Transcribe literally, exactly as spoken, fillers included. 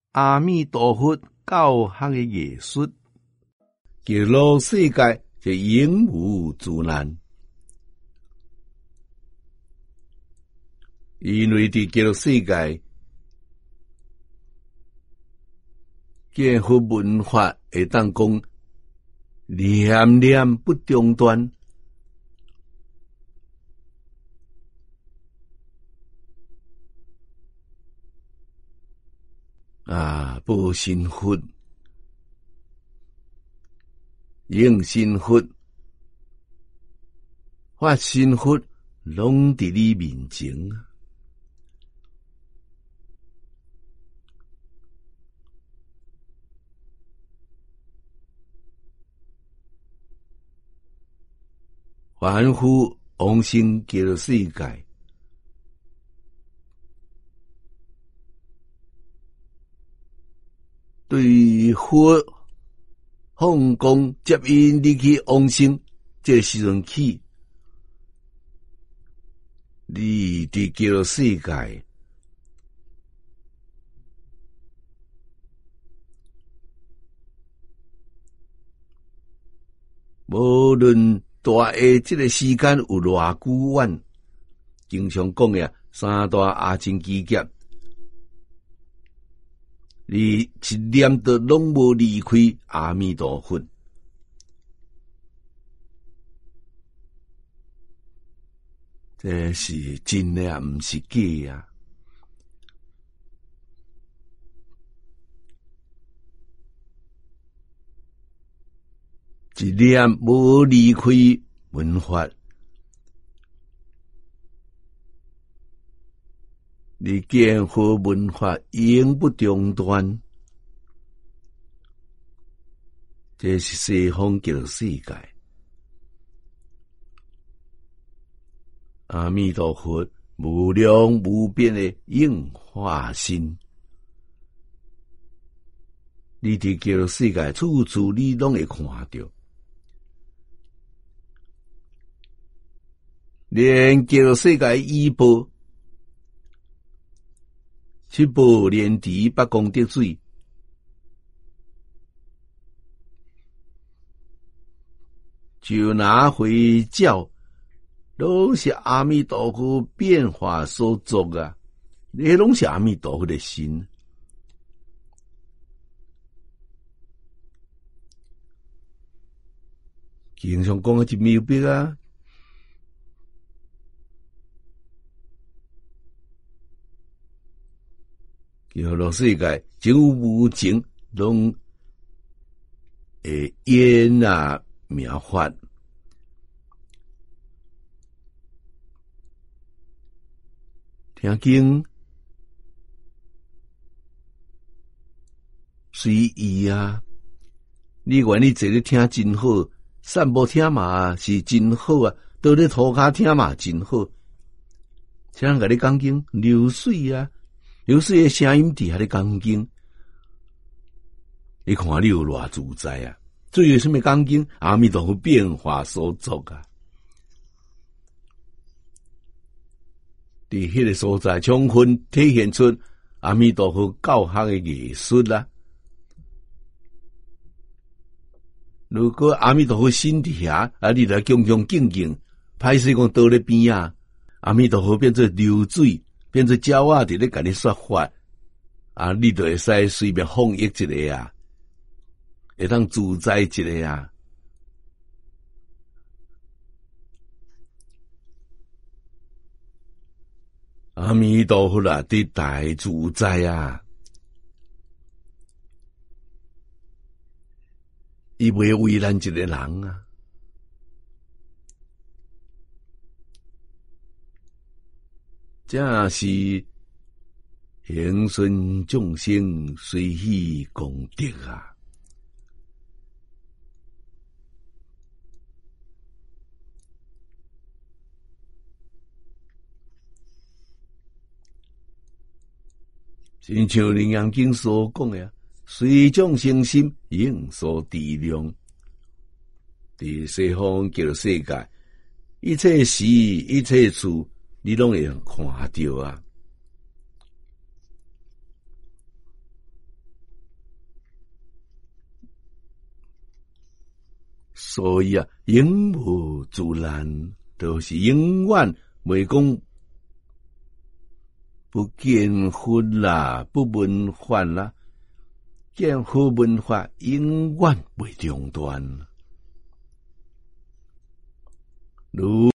阿弥陀佛教学的艺术，极乐世界就永无阻难。因为伫极乐世界，结合文化会当讲念念不中断。啊，报身佛、应身佛、发身佛，拢伫你面前。凡夫往生极乐世界，对佛放光接引你去往生，这时阵起，你伫极乐世界，无论大下这个时间有偌久远，经常讲呀，三大阿僧祇劫，你一念都拢无离开阿弥陀佛。这是真的啊，毋是假啊！一念无离开文法，你见和文化永不中断。这是西方极乐世界，阿弥陀佛无量无边的应化身。你伫极乐世界，处处你拢会看到。连极乐世界医报，七宝莲池八功德水，就拿回教，都是阿弥陀佛变化所作啊！那拢是阿弥陀佛的心。经常讲一妙笔啊！极乐世界有无情拢会演啊妙法，听经随意啊！你愿意坐咧听真好，散步听嘛是真好啊，倒咧涂骹听嘛真好。谁人甲你讲经？流水啊！流水的声音伫遐咧讲经，你看你有偌自在啊！最有什么讲经？阿弥陀佛变化所作啊！伫迄个所在，充分体现出阿弥陀佛教学的艺术啦。如果阿弥陀佛身伫遐，啊，你来恭恭敬敬，歹势讲倒咧边啊，阿弥陀佛变做流水。变做鸟仔伫咧甲你说法，啊，你就会使随便放逸一个啊，会当自在一个啊。阿弥陀佛啦，伫大自在啊，伊袂为难一个人啊。这是恒顺众生随喜功德啊！亲像《楞严经》所讲的，随众生心应所知量。伫西方极乐世界，一切时一切处。你拢会看到啊！ 所以啊，永无自然，就是永远袂讲不建佛啦，不闻法啦，建好文化永远袂中断。如